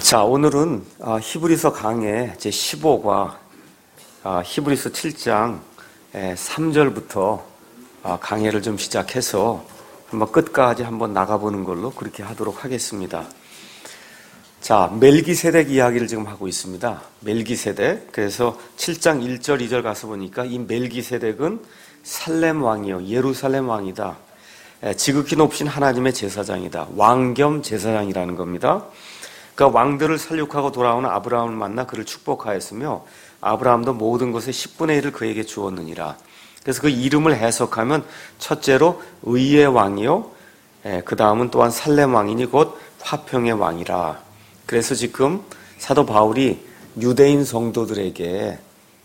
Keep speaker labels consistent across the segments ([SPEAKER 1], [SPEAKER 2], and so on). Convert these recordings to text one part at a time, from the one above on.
[SPEAKER 1] 자, 오늘은 히브리서 강의 제15과 히브리서 7장 3절부터 강의를 좀 시작해서 한번 끝까지 한번 나가보는 걸로 그렇게 하도록 하겠습니다. 자, 멜기세덱 이야기를 지금 하고 있습니다. 멜기세덱. 그래서 7장 1절, 2절 가서 보니까 이 멜기세덱은 살렘 왕이요, 예루살렘 왕이다. 지극히 높으신 하나님의 제사장이다. 왕 겸 제사장이라는 겁니다. 그러니까 왕들을 살육하고 돌아오는 아브라함을 만나 그를 축복하였으며 아브라함도 모든 것의 10분의 1을 그에게 주었느니라. 그래서 그 이름을 해석하면 첫째로 의의 왕이요, 그 다음은 또한 살렘 왕이니 곧 화평의 왕이라. 그래서 지금 사도 바울이 유대인 성도들에게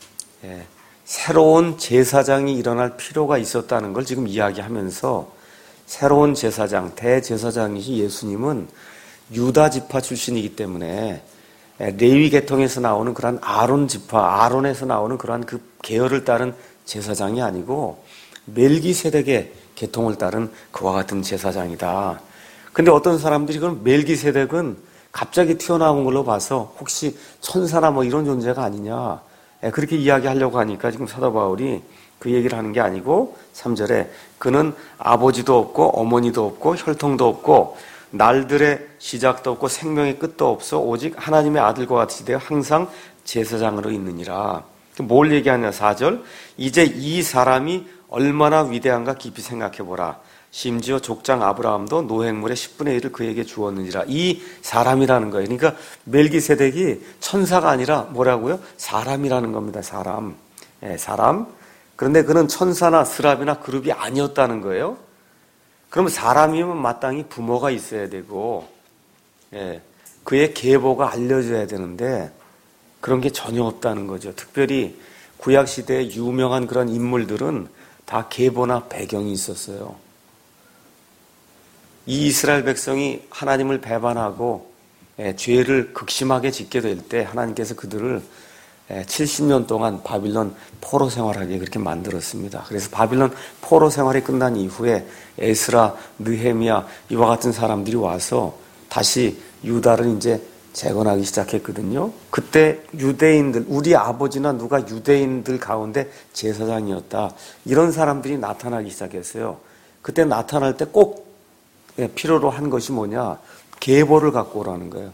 [SPEAKER 1] 새로운 제사장이 일어날 필요가 있었다는 걸 지금 이야기하면서 새로운 제사장, 대제사장이신 예수님은 유다 지파 출신이기 때문에 레위 계통에서 나오는 그러한 아론 지파, 아론에서 나오는 그러한 그 계열을 따른 제사장이 아니고 멜기세덱의 계통을 따른 그와 같은 제사장이다. 근데 어떤 사람들이 그럼 멜기세덱은 갑자기 튀어나온 걸로 봐서 혹시 천사나 뭐 이런 존재가 아니냐, 그렇게 이야기하려고 하니까 지금 사도 바울이 그 얘기를 하는 게 아니고 3절에 그는 아버지도 없고 어머니도 없고 혈통도 없고 날들의 시작도 없고 생명의 끝도 없어 오직 하나님의 아들과 같이 되어 항상 제사장으로 있느니라. 뭘 얘기하냐 4절. 이제 이 사람이 얼마나 위대한가 깊이 생각해보라. 심지어 족장 아브라함도 노획물의 10분의 1을 그에게 주었느니라. 이 사람이라는 거예요. 그러니까 멜기세덱이 천사가 아니라 뭐라고요? 사람이라는 겁니다. 사람. 사람. 그런데 그는 천사나 스랍이나 그룹이 아니었다는 거예요. 그러면 사람이면 마땅히 부모가 있어야 되고, 그의 계보가 알려져야 되는데 그런 게 전혀 없다는 거죠. 특별히 구약시대의 유명한 그런 인물들은 다 계보나 배경이 있었어요. 이 이스라엘 백성이 하나님을 배반하고 죄를 극심하게 짓게 될 때 하나님께서 그들을 70년 동안 바빌론 포로 생활하게 그렇게 만들었습니다. 그래서 바빌론 포로 생활이 끝난 이후에 에스라, 느헤미야 이와 같은 사람들이 와서 다시 유다를 이제 재건하기 시작했거든요. 그때 유대인들, 우리 아버지나 누가 유대인들 가운데 제사장이었다, 이런 사람들이 나타나기 시작했어요. 그때 나타날 때 꼭 필요로 한 것이 뭐냐, 계보를 갖고 오라는 거예요.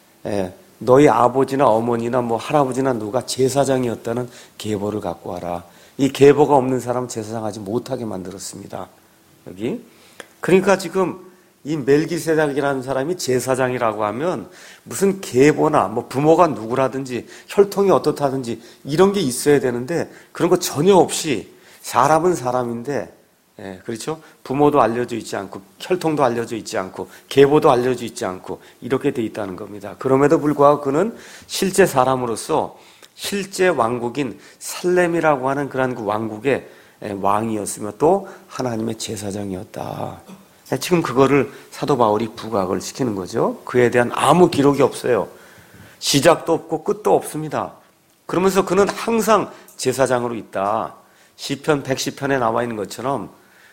[SPEAKER 1] 너희 아버지나 어머니나 뭐 할아버지나 누가 제사장이었다는 계보를 갖고 와라. 이 계보가 없는 사람은 제사장하지 못하게 만들었습니다. 여기. 그러니까 지금 이 멜기세덱이라는 사람이 제사장이라고 하면 무슨 계보나 뭐 부모가 누구라든지 혈통이 어떻다든지 이런 게 있어야 되는데 그런 거 전혀 없이 사람은 사람인데, 그렇죠? 부모도 알려져 있지 않고 혈통도 알려져 있지 않고 계보도 알려져 있지 않고 이렇게 돼 있다는 겁니다. 그럼에도 불구하고 그는 실제 사람으로서 실제 왕국인 살렘이라고 하는 그런 그 왕국의 왕이었으며 또 하나님의 제사장이었다. 지금 그거를 사도 바울이 부각을 시키는 거죠. 그에 대한 아무 기록이 없어요. 시작도 없고 끝도 없습니다. 그러면서 그는 항상 제사장으로 있다. 시편 110편에 나와 있는 것처럼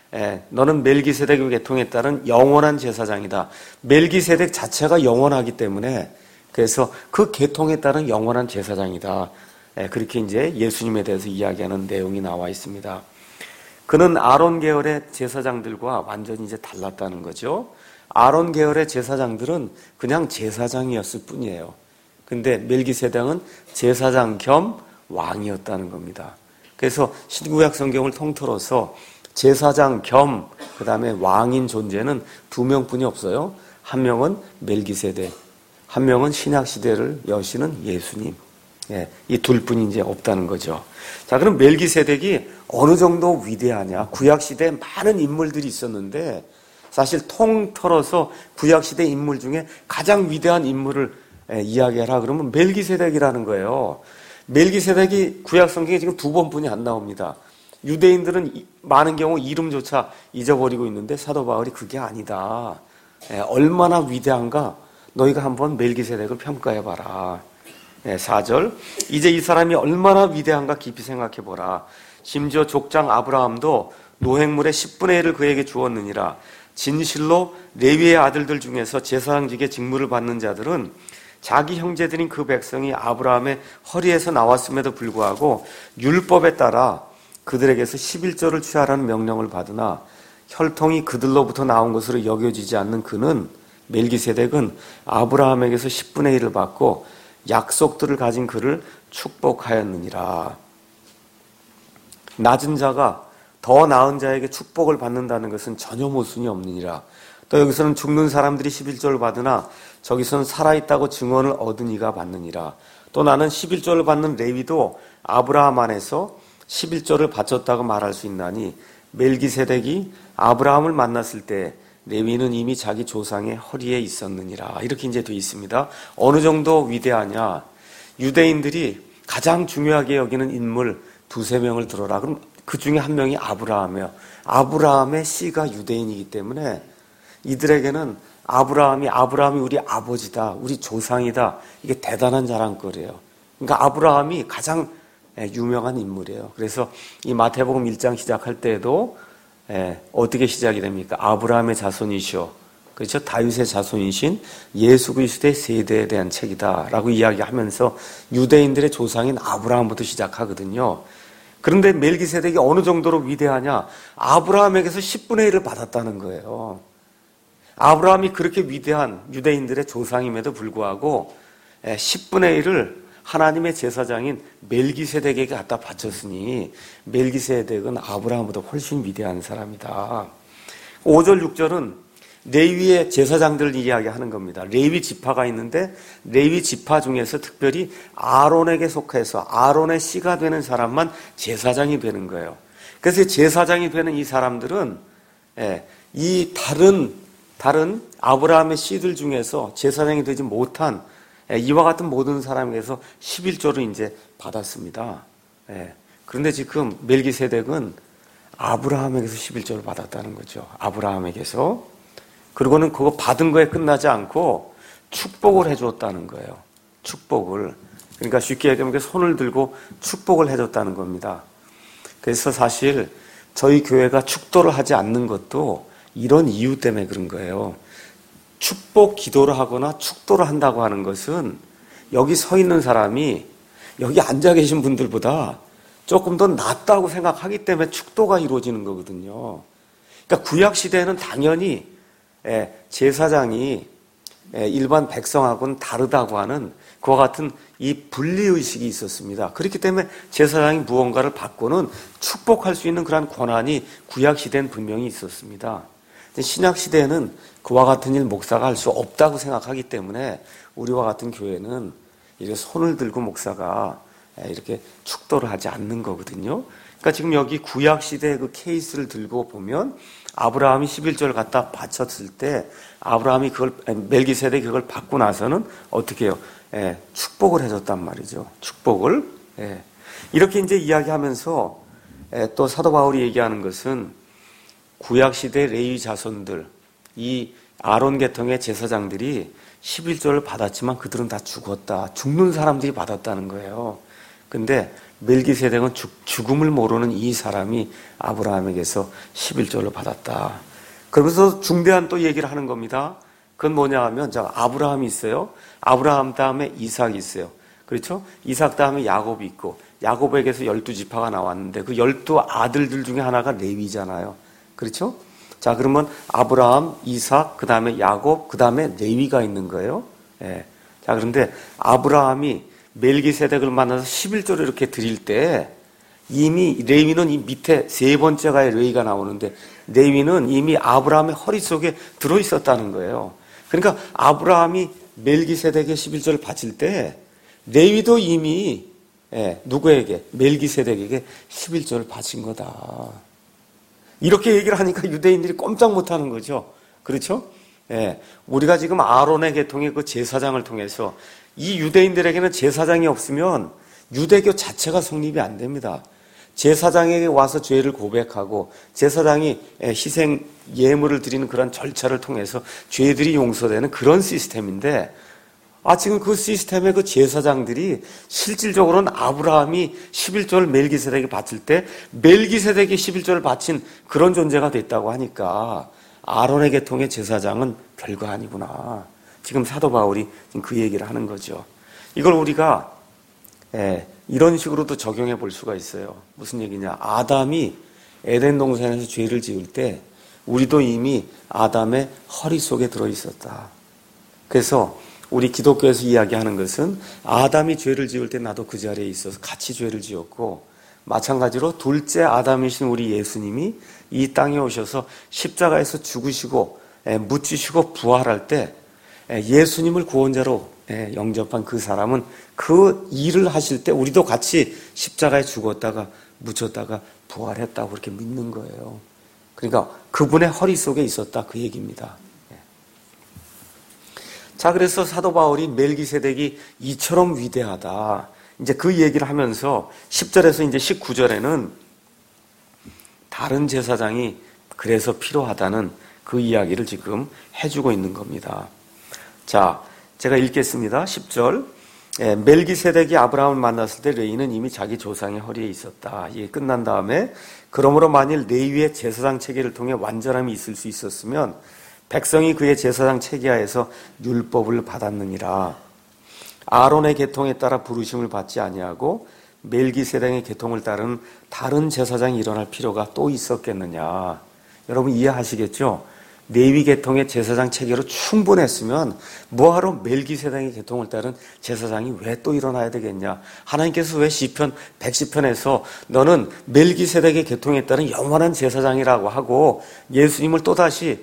[SPEAKER 1] 너는 멜기세덱의 계통에 따른 영원한 제사장이다. 멜기세덱 자체가 영원하기 때문에 그래서 그 계통에 따른 영원한 제사장이다. 그렇게 이제 예수님에 대해서 이야기하는 내용이 나와 있습니다. 그는 아론 계열의 제사장들과 완전히 이제 달랐다는 거죠. 아론 계열의 제사장들은 그냥 제사장이었을 뿐이에요. 근데 멜기세덱은 제사장 겸 왕이었다는 겁니다. 그래서 신구약 성경을 통틀어서 제사장 겸 그다음에 왕인 존재는 두 명뿐이 없어요. 한 명은 멜기세덱, 한 명은 신약 시대를 여시는 예수님. 이 둘뿐이 이제 없다는 거죠. 자, 그럼 멜기세덱이 어느 정도 위대하냐? 구약 시대에 많은 인물들이 있었는데 사실 통틀어서 구약 시대 인물 중에 가장 위대한 인물을 이야기하라 그러면 멜기세덱이라는 거예요. 멜기세덱이 구약 성경에 지금 두 번뿐이 안 나옵니다. 유대인들은 많은 경우 이름조차 잊어버리고 있는데 사도 바울이 그게 아니다. 얼마나 위대한가 너희가 한번 멜기세덱을 평가해봐라. 4절. 이제 이 사람이 얼마나 위대한가 깊이 생각해보라. 심지어 족장 아브라함도 노획물의 10분의 1을 그에게 주었느니라. 진실로 레위의 아들들 중에서 제사장직의 직무를 받는 자들은 자기 형제들인 그 백성이 아브라함의 허리에서 나왔음에도 불구하고 율법에 따라 그들에게서 11조를 취하라는 명령을 받으나 혈통이 그들로부터 나온 것으로 여겨지지 않는 그는, 멜기세덱은 아브라함에게서 10분의 1을 받고 약속들을 가진 그를 축복하였느니라. 낮은 자가 더 나은 자에게 축복을 받는다는 것은 전혀 모순이 없느니라. 또 여기서는 죽는 사람들이 11조를 받으나 저기서는 살아있다고 증언을 얻은 이가 받느니라. 또 나는 11조를 받는 레위도 아브라함 안에서 11조를 바쳤다고 말할 수 있나니 멜기세덱이 아브라함을 만났을 때 레위는 이미 자기 조상의 허리에 있었느니라. 이렇게 이제 되어 있습니다. 어느 정도 위대하냐? 유대인들이 가장 중요하게 여기는 인물 두세 명을 들어라. 그럼 그 중에 한 명이 아브라함이에요. 아브라함의 씨가 유대인이기 때문에 이들에게는 아브라함이 우리 아버지다, 우리 조상이다. 이게 대단한 자랑거리예요. 그러니까 아브라함이 가장 유명한 인물이에요. 그래서 이 마태복음 1장 시작할 때에도 어떻게 시작이 됩니까? 아브라함의 자손이시오. 그렇죠? 다윗의 자손이신 예수 그리스도의 세대에 대한 책이다라고 이야기하면서 유대인들의 조상인 아브라함부터 시작하거든요. 그런데 멜기세덱이 어느 정도로 위대하냐? 아브라함에게서 10분의 1을 받았다는 거예요. 아브라함이 그렇게 위대한 유대인들의 조상임에도 불구하고 10분의 1을 하나님의 제사장인 멜기세덱에게 갖다 바쳤으니 멜기세덱은 아브라함보다 훨씬 위대한 사람이다. 5절 6절은 레위의 제사장들을 이야기하는 겁니다. 레위 지파가 있는데 레위 지파 중에서 특별히 아론에게 속해서 아론의 씨가 되는 사람만 제사장이 되는 거예요. 그래서 제사장이 되는 이 사람들은 이 다른 아브라함의 씨들 중에서 제사장이 되지 못한 이와 같은 모든 사람에게서 11조를 이제 받았습니다. 그런데 지금 멜기세덱은 아브라함에게서 11조를 받았다는 거죠. 아브라함에게서. 그리고는 그거 받은 거에 끝나지 않고 축복을 해줬다는 거예요. 축복을. 그러니까 쉽게 얘기하면 손을 들고 축복을 해줬다는 겁니다. 그래서 사실 저희 교회가 축도를 하지 않는 것도 이런 이유 때문에 그런 거예요. 축복 기도를 하거나 축도를 한다고 하는 것은 여기 서 있는 사람이 여기 앉아 계신 분들보다 조금 더 낫다고 생각하기 때문에 축도가 이루어지는 거거든요. 그러니까 구약시대에는 당연히 제사장이 일반 백성하고는 다르다고 하는 그와 같은 이 분리의식이 있었습니다. 그렇기 때문에 제사장이 무언가를 받고는 축복할 수 있는 그런 권한이 구약시대엔 분명히 있었습니다. 신약시대에는 그와 같은 일 목사가 할 수 없다고 생각하기 때문에 우리와 같은 교회는 이렇게 손을 들고 목사가 이렇게 축도를 하지 않는 거거든요. 그러니까 지금 여기 구약시대의 그 케이스를 들고 보면 아브라함이 11조를 갖다 바쳤을 때 아브라함이 멜기세덱이 그걸 받고 나서는 어떻게 해요? 축복을 해줬단 말이죠. 축복을. 이렇게 이제 이야기하면서 또 사도 바울이 얘기하는 것은 구약시대 레위 자손들, 이 아론 계통의 제사장들이 11조를 받았지만 그들은 다 죽었다. 죽는 사람들이 받았다는 거예요. 근데 멜기세덱은 죽음을 모르는 이 사람이 아브라함에게서 11조를 받았다. 그러면서 중대한 또 얘기를 하는 겁니다. 그건 뭐냐 하면, 자, 아브라함이 있어요. 아브라함 다음에 이삭이 있어요. 그렇죠? 이삭 다음에 야곱이 있고, 야곱에게서 12지파가 나왔는데 그 12아들들 중에 하나가 레위잖아요. 그렇죠? 자, 그러면 아브라함, 이삭, 그 다음에 야곱, 그 다음에 레위가 있는 거예요. 자, 그런데 아브라함이 멜기세덱을 만나서 11조를 이렇게 드릴 때 이미 레위는 이 밑에 세 번째가 레위가 나오는데 레위는 이미 아브라함의 허리 속에 들어있었다는 거예요. 그러니까 아브라함이 멜기세덱의 11조를 바칠 때 레위도 이미 누구에게? 멜기세덱에게 11조를 바친 거다. 이렇게 얘기를 하니까 유대인들이 꼼짝 못하는 거죠. 그렇죠? 우리가 지금 아론의 계통의 그 제사장을 통해서 이 유대인들에게는 제사장이 없으면 유대교 자체가 성립이 안 됩니다. 제사장에게 와서 죄를 고백하고 제사장이 희생 예물을 드리는 그런 절차를 통해서 죄들이 용서되는 그런 시스템인데 지금 그 시스템의 그 제사장들이 실질적으로는 아브라함이 11조를 멜기세덱에게 바칠 때 멜기세덱이 11조를 바친 그런 존재가 됐다고 하니까 아론의 계통의 제사장은 별거 아니구나. 지금 사도 바울이 지금 그 얘기를 하는 거죠. 이걸 우리가 이런 식으로도 적용해 볼 수가 있어요. 무슨 얘기냐? 아담이 에덴 동산에서 죄를 지을 때 우리도 이미 아담의 허리 속에 들어 있었다. 그래서 우리 기독교에서 이야기하는 것은 아담이 죄를 지을 때 나도 그 자리에 있어서 같이 죄를 지었고, 마찬가지로 둘째 아담이신 우리 예수님이 이 땅에 오셔서 십자가에서 죽으시고 묻히시고 부활할 때 예수님을 구원자로 영접한 그 사람은 그 일을 하실 때 우리도 같이 십자가에 죽었다가 묻혔다가 부활했다고 그렇게 믿는 거예요. 그러니까 그분의 허리 속에 있었다, 그 얘기입니다. 자, 그래서 사도 바울이 멜기세덱이 이처럼 위대하다, 이제 그 얘기를 하면서 10절에서 이제 19절에는 다른 제사장이 그래서 필요하다는 그 이야기를 지금 해주고 있는 겁니다. 자, 제가 읽겠습니다. 10절. 멜기세덱이 아브라함을 만났을 때 레위는 이미 자기 조상의 허리에 있었다. 이게 끝난 다음에, 그러므로 만일 레위의 제사장 체계를 통해 완전함이 있을 수 있었으면 백성이 그의 제사장 체계하에서 율법을 받았느니라. 아론의 계통에 따라 부르심을 받지 아니하고 멜기세덱의 계통을 따른 다른 제사장이 일어날 필요가 또 있었겠느냐. 여러분 이해하시겠죠? 레위 계통의 제사장 체계로 충분했으면 뭐하러 멜기세덱의 계통을 따른 제사장이 왜 또 일어나야 되겠냐. 하나님께서 왜 시편 110편에서 너는 멜기세덱의 계통에 따른 영원한 제사장이라고 하고 예수님을 또다시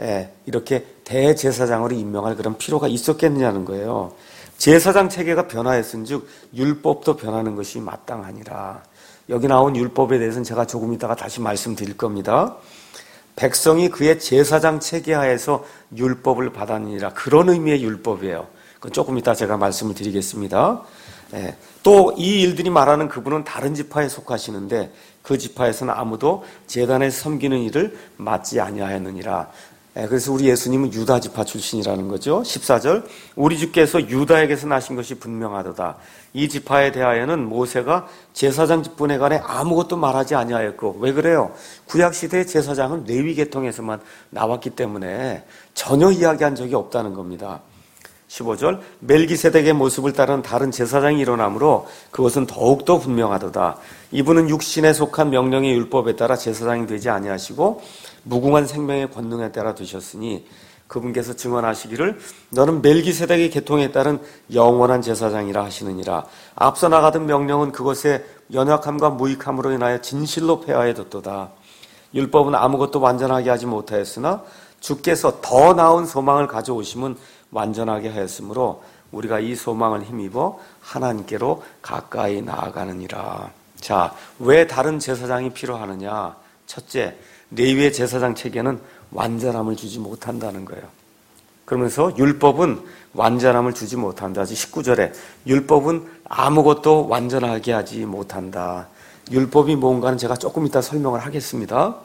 [SPEAKER 1] 이렇게 대제사장으로 임명할 그런 필요가 있었겠느냐는 거예요. 제사장 체계가 변화했은즉 율법도 변하는 것이 마땅하니라. 여기 나온 율법에 대해서는 제가 조금 이따가 다시 말씀드릴 겁니다. 백성이 그의 제사장 체계하에서 율법을 받았느니라, 그런 의미의 율법이에요. 그건 조금 이따 제가 말씀을 드리겠습니다. 또 이 일들이 말하는 그분은 다른 지파에 속하시는데 그 지파에서는 아무도 제단에서 섬기는 일을 맡지 아니하였느니라. 그래서 우리 예수님은 유다 지파 출신이라는 거죠. 14절. 우리 주께서 유다에게서 나신 것이 분명하도다. 이 지파에 대하여는 모세가 제사장 직분에 관해 아무것도 말하지 아니하였고, 왜 그래요? 구약시대의 제사장은 레위 계통에서만 나왔기 때문에 전혀 이야기한 적이 없다는 겁니다. 15절. 멜기세덱의 모습을 따른 다른 제사장이 일어나므로 그것은 더욱더 분명하도다. 이분은 육신에 속한 명령의 율법에 따라 제사장이 되지 아니하시고 무궁한 생명의 권능에 따라 되셨으니 그분께서 증언하시기를 너는 멜기세덱의 계통에 따른 영원한 제사장이라 하시느니라. 앞서 나가던 명령은 그것의 연약함과 무익함으로 인하여 진실로 폐하여졌도다. 율법은 아무것도 완전하게 하지 못하였으나 주께서 더 나은 소망을 가져오심은 완전하게 하였으므로 우리가 이 소망을 힘입어 하나님께로 가까이 나아가느니라. 자, 왜 다른 제사장이 필요하느냐? 첫째, 레위의 제사장 체계는 완전함을 주지 못한다는 거예요. 그러면서 율법은 완전함을 주지 못한다. 19절에 율법은 아무것도 완전하게 하지 못한다. 율법이 뭔가는 제가 조금 이따 설명을 하겠습니다.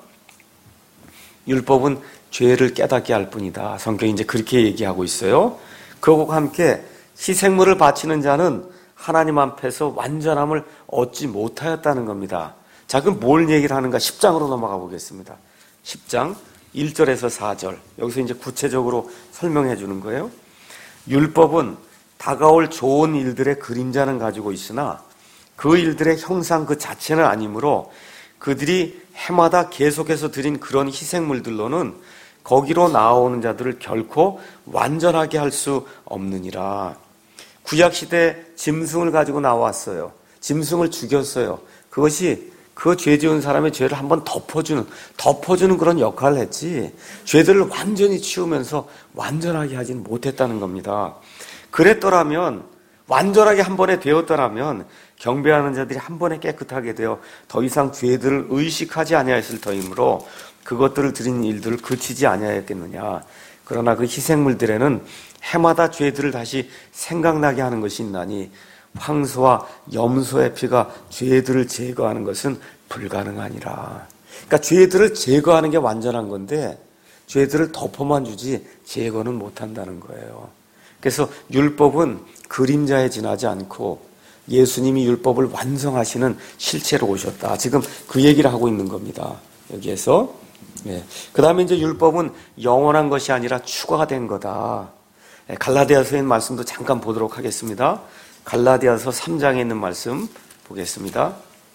[SPEAKER 1] 율법은 죄를 깨닫게 할 뿐이다. 성경이 이제 그렇게 얘기하고 있어요. 그것과 함께 희생물을 바치는 자는 하나님 앞에서 완전함을 얻지 못하였다는 겁니다. 자, 그럼 뭘 얘기를 하는가? 10장으로 넘어가 보겠습니다. 10장 1절에서 4절. 여기서 이제 구체적으로 설명해 주는 거예요. 율법은 다가올 좋은 일들의 그림자는 가지고 있으나 그 일들의 형상 그 자체는 아니므로 그들이 해마다 계속해서 드린 그런 희생물들로는 거기로 나오는 자들을 결코 완전하게 할 수 없느니라. 구약시대 짐승을 가지고 나왔어요. 짐승을 죽였어요. 그것이 그 죄 지은 사람의 죄를 한번 덮어주는 그런 역할을 했지, 죄들을 완전히 치우면서 완전하게 하지는 못했다는 겁니다. 그랬더라면, 완전하게 한 번에 되었더라면 경배하는 자들이 한 번에 깨끗하게 되어 더 이상 죄들을 의식하지 아니하였을 터이므로 그것들을 드린 일들을 그치지 아니하였겠느냐. 그러나 그 희생물들에는 해마다 죄들을 다시 생각나게 하는 것이 있나니 황소와 염소의 피가 죄들을 제거하는 것은 불가능하니라. 그러니까 죄들을 제거하는 게 완전한 건데 죄들을 덮어만 주지 제거는 못한다는 거예요. 그래서 율법은 그림자에 지나지 않고 예수님이 율법을 완성하시는 실체로 오셨다. 지금 그 얘기를 하고 있는 겁니다. 여기에서. 그 다음에 이제 율법은 영원한 것이 아니라 추가된 거다. 갈라디아서에 있는 말씀도 잠깐 보도록 하겠습니다. 갈라디아서 3장에 있는 말씀 보겠습니다.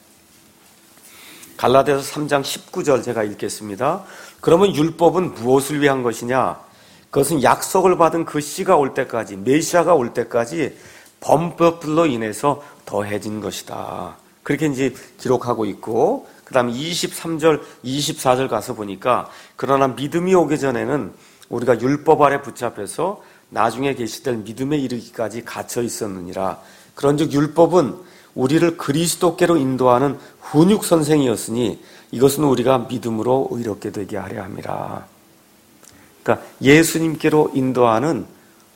[SPEAKER 1] 갈라디아서 3장 19절 제가 읽겠습니다. 그러면 율법은 무엇을 위한 것이냐? 그것은 약속을 받은 그 씨가 올 때까지, 메시아가 올 때까지 범법들로 인해서 더해진 것이다. 그렇게 이제 기록하고 있고, 그 다음에 23절, 24절 가서 보니까, 그러나 믿음이 오기 전에는 우리가 율법 아래 붙잡혀서 나중에 계시될 믿음에 이르기까지 갇혀 있었느니라. 그런즉 율법은 우리를 그리스도께로 인도하는 훈육 선생이었으니 이것은 우리가 믿음으로 의롭게 되게 하려 함이라. 그러니까 예수님께로 인도하는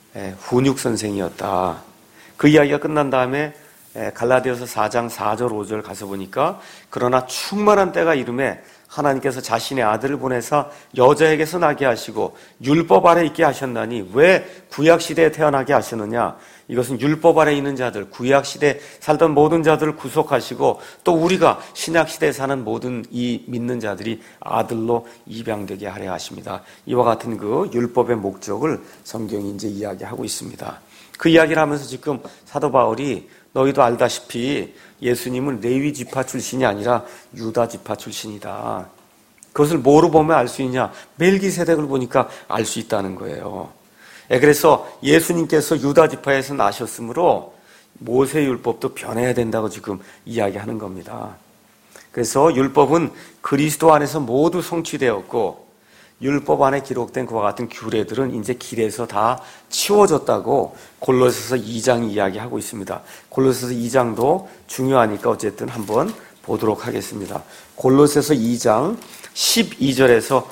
[SPEAKER 1] 훈육 선생이었다. 그 이야기가 끝난 다음에 갈라디아서 4장 4절 5절 가서 보니까 그러나 충만한 때가 이름에 하나님께서 자신의 아들을 보내사 여자에게서 나게 하시고 율법 아래 있게 하셨나니 왜 구약시대에 태어나게 하셨느냐? 이것은 율법 아래 있는 자들, 구약시대에 살던 모든 자들을 구속하시고 또 우리가 신약시대에 사는 모든 이 믿는 자들이 아들로 입양되게 하려 하십니다. 이와 같은 그 율법의 목적을 성경이 이제 이야기하고 있습니다. 그 이야기를 하면서 지금 사도 바울이 너희도 알다시피 예수님은 레위 지파 출신이 아니라 유다 지파 출신이다. 그것을 뭐로 보면 알 수 있냐? 멜기세덱을 보니까 알 수 있다는 거예요. 그래서 예수님께서 유다 지파에서 나셨으므로 모세 율법도 변해야 된다고 지금 이야기하는 겁니다. 그래서 율법은 그리스도 안에서 모두 성취되었고 율법 안에 기록된 그와 같은 규례들은 이제 길에서 다 치워졌다고 골로새서 2장이 이야기하고 있습니다. 골로새서 2장도 중요하니까 어쨌든 한번 보도록 하겠습니다. 골로새서 2장 12절에서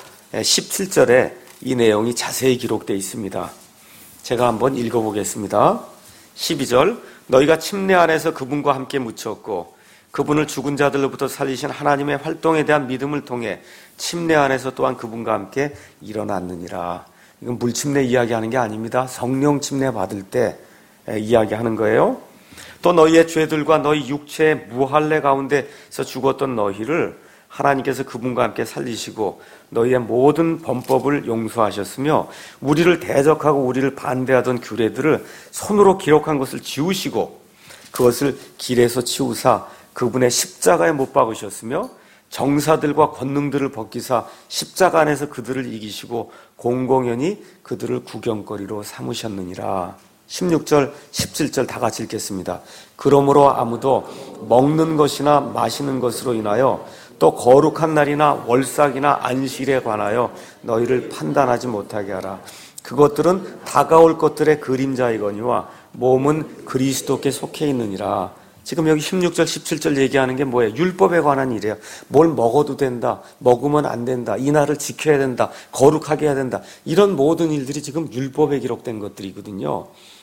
[SPEAKER 1] 17절에 이 내용이 자세히 기록되어 있습니다. 제가 한번 읽어보겠습니다. 12절 너희가 침례 안에서 그분과 함께 묻혔고 그분을 죽은 자들로부터 살리신 하나님의 활동에 대한 믿음을 통해 침례 안에서 또한 그분과 함께 일어났느니라. 이건 물침례 이야기하는 게 아닙니다. 성령 침례 받을 때 이야기하는 거예요. 또 너희의 죄들과 너희 육체의 무할례 가운데서 죽었던 너희를 하나님께서 그분과 함께 살리시고 너희의 모든 범법을 용서하셨으며 우리를 대적하고 우리를 반대하던 규례들을 손으로 기록한 것을 지우시고 그것을 길에서 치우사 그분의 십자가에 못 박으셨으며 정사들과 권능들을 벗기사 십자가 안에서 그들을 이기시고 공공연히 그들을 구경거리로 삼으셨느니라. 16절, 17절 다 같이 읽겠습니다. 그러므로 아무도 먹는 것이나 마시는 것으로 인하여 또 거룩한 날이나 월삭이나 안식일에 관하여 너희를 판단하지 못하게 하라. 그것들은 다가올 것들의 그림자이거니와 몸은 그리스도께 속해 있느니라. 지금 여기 16절, 17절 얘기하는 게 뭐예요? 율법에 관한 일이에요. 뭘 먹어도 된다, 먹으면 안 된다, 이 날을 지켜야 된다, 거룩하게 해야 된다. 이런 모든 일들이 지금 율법에 기록된 것들이거든요.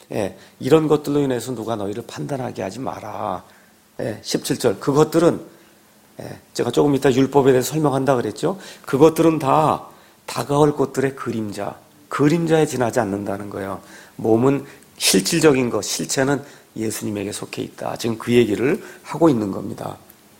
[SPEAKER 1] 이런 것들로 인해서 누가 너희를 판단하게 하지 마라. 17절, 그것들은 제가 조금 이따 율법에 대해서 설명한다 그랬죠? 그것들은 다 다가올 것들의 그림자에 지나지 않는다는 거예요. 몸은 실질적인 것, 실체는 예수님에게 속해 있다. 지금 그 얘기를 하고 있는 겁니다.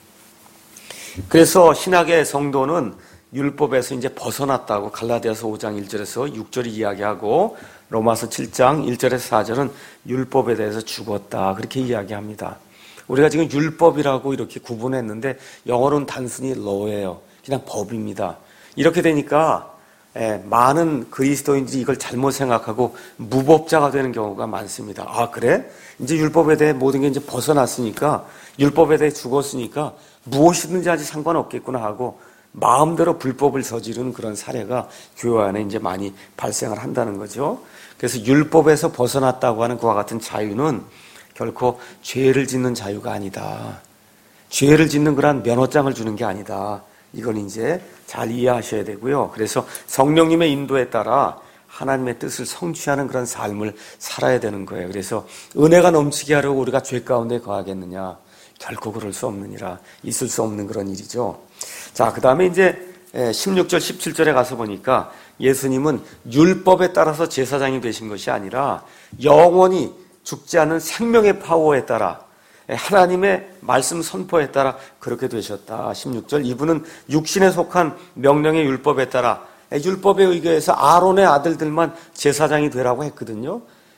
[SPEAKER 1] 그래서 신약의 성도는 율법에서 이제 벗어났다고 갈라디아서 5장 1절에서 6절이 이야기하고 로마서 7장 1절에서 4절은 율법에 대해서 죽었다. 그렇게 이야기합니다. 우리가 지금 율법이라고 이렇게 구분했는데 영어로는 단순히 law예요. 그냥 법입니다. 이렇게 되니까 많은 그리스도인들이 이걸 잘못 생각하고 무법자가 되는 경우가 많습니다. 아, 그래? 이제 율법에 대해 모든 게 이제 벗어났으니까, 율법에 대해 죽었으니까 무엇이든지 하지 상관없겠구나 하고 마음대로 불법을 저지르는 그런 사례가 교회 안에 이제 많이 발생을 한다는 거죠. 그래서 율법에서 벗어났다고 하는 그와 같은 자유는 결코 죄를 짓는 자유가 아니다. 죄를 짓는 그런 면허장을 주는 게 아니다. 이건 이제 잘 이해하셔야 되고요. 그래서 성령님의 인도에 따라 하나님의 뜻을 성취하는 그런 삶을 살아야 되는 거예요. 그래서 은혜가 넘치게 하려고 우리가 죄 가운데 거하겠느냐? 결코 그럴 수 없느니라. 있을 수 없는 그런 일이죠. 자, 그 다음에 이제 16절, 17절에 가서 보니까 예수님은 율법에 따라서 제사장이 되신 것이 아니라 영원히 죽지 않는 생명의 파워에 따라 하나님의 말씀 선포에 따라 그렇게 되셨다. 16절, 이분은 육신에 속한 명령의 율법에 따라 율법에 의거해서 아론의 아들들만 제사장이 되라고 했거든요.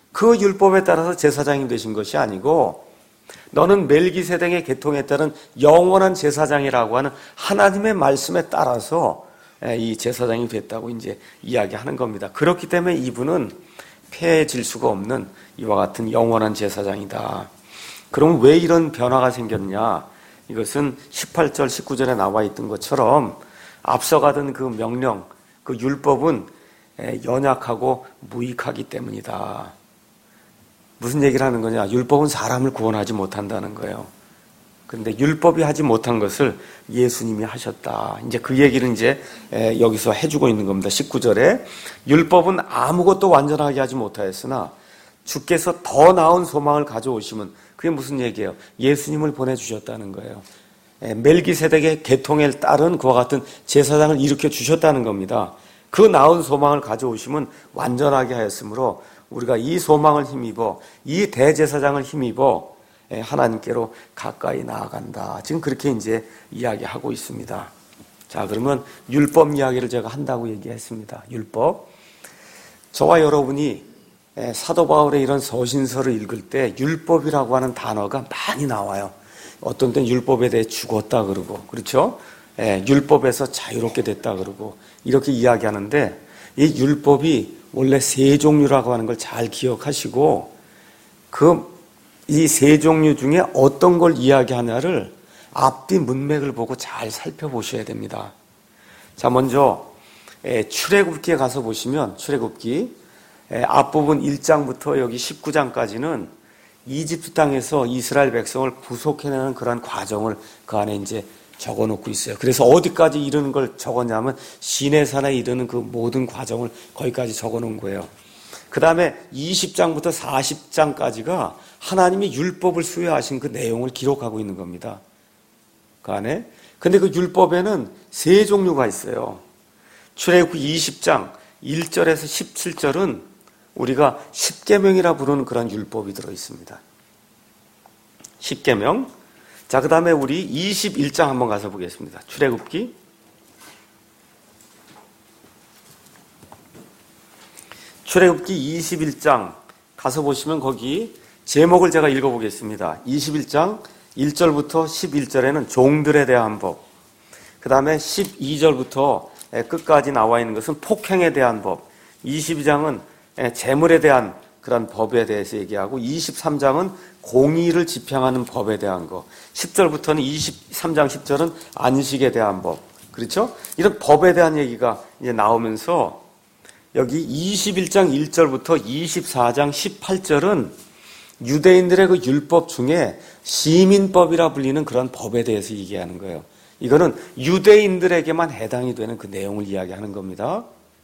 [SPEAKER 1] 그 율법에 따라서 제사장이 되신 것이 아니고 너는 멜기세덱의 계통에 따른 영원한 제사장이라고 하는 하나님의 말씀에 따라서 이 제사장이 됐다고 이제 이야기하는 겁니다. 그렇기 때문에 이분은 폐해질 수가 없는 이와 같은 영원한 제사장이다. 그럼 왜 이런 변화가 생겼냐? 이것은 18절, 19절에 나와 있던 것처럼 앞서가던 그 명령, 그 율법은 연약하고 무익하기 때문이다. 무슨 얘기를 하는 거냐? 율법은 사람을 구원하지 못한다는 거예요. 그런데 율법이 하지 못한 것을 예수님이 하셨다. 이제 그 얘기를 이제 여기서 해주고 있는 겁니다. 19절에 율법은 아무것도 완전하게 하지 못하였으나 주께서 더 나은 소망을 가져오시면 그게 무슨 얘기예요? 예수님을 보내주셨다는 거예요. 멜기세덱의 계통에 따른 그와 같은 제사장을 일으켜 주셨다는 겁니다. 그 나은 소망을 가져오시면 완전하게 하였으므로 우리가 이 소망을 힘입어 이 대제사장을 힘입어 하나님께로 가까이 나아간다. 지금 그렇게 이제 이야기하고 있습니다. 자, 그러면 율법 이야기를 제가 한다고 얘기했습니다. 율법. 저와 여러분이 사도 바울의 이런 서신서를 읽을 때 율법이라고 하는 단어가 많이 나와요. 어떤 때는 율법에 대해 죽었다 그러고, 그렇죠? 율법에서 자유롭게 됐다 그러고 이렇게 이야기하는데 이 율법이 원래 세 종류라고 하는 걸 잘 기억하시고 이 세 종류 중에 어떤 걸 이야기하냐를 앞뒤 문맥을 보고 잘 살펴보셔야 됩니다. 자, 먼저 출애굽기에 가서 보시면 출애굽기 앞부분 1장부터 여기 19장까지는 이집트 땅에서 이스라엘 백성을 구속해내는 그런 과정을 그 안에 이제 적어놓고 있어요. 그래서 어디까지 이르는 걸 적었냐면 시내산에 이르는 그 모든 과정을 거기까지 적어놓은 거예요. 그 다음에 20장부터 40장까지가 하나님이 율법을 수여하신 그 내용을 기록하고 있는 겁니다. 그 안에. 근데 그 율법에는 세 종류가 있어요. 출애굽기 20장 1절에서 17절은 우리가 십계명이라 부르는 그런 율법이 들어있습니다. 십계명. 자, 그 다음에 우리 21장 한번 가서 보겠습니다. 출애굽기 21장 가서 보시면 거기 제목을 제가 읽어보겠습니다. 21장 1절부터 11절에는 종들에 대한 법, 그 다음에 12절부터 끝까지 나와 있는 것은 폭행에 대한 법, 22장은 재물에 대한 그런 법에 대해서 얘기하고 23장은 공의를 지평하는 법에 대한 거, 10절부터는 23장 10절은 안식에 대한 법, 그렇죠? 이런 법에 대한 얘기가 이제 나오면서 여기 21장 1절부터 24장 18절은 유대인들의 그 율법 중에 시민법이라 불리는 그런 법에 대해서 얘기하는 거예요. 이거는 유대인들에게만 해당이 되는 그 내용을 이야기하는 겁니다.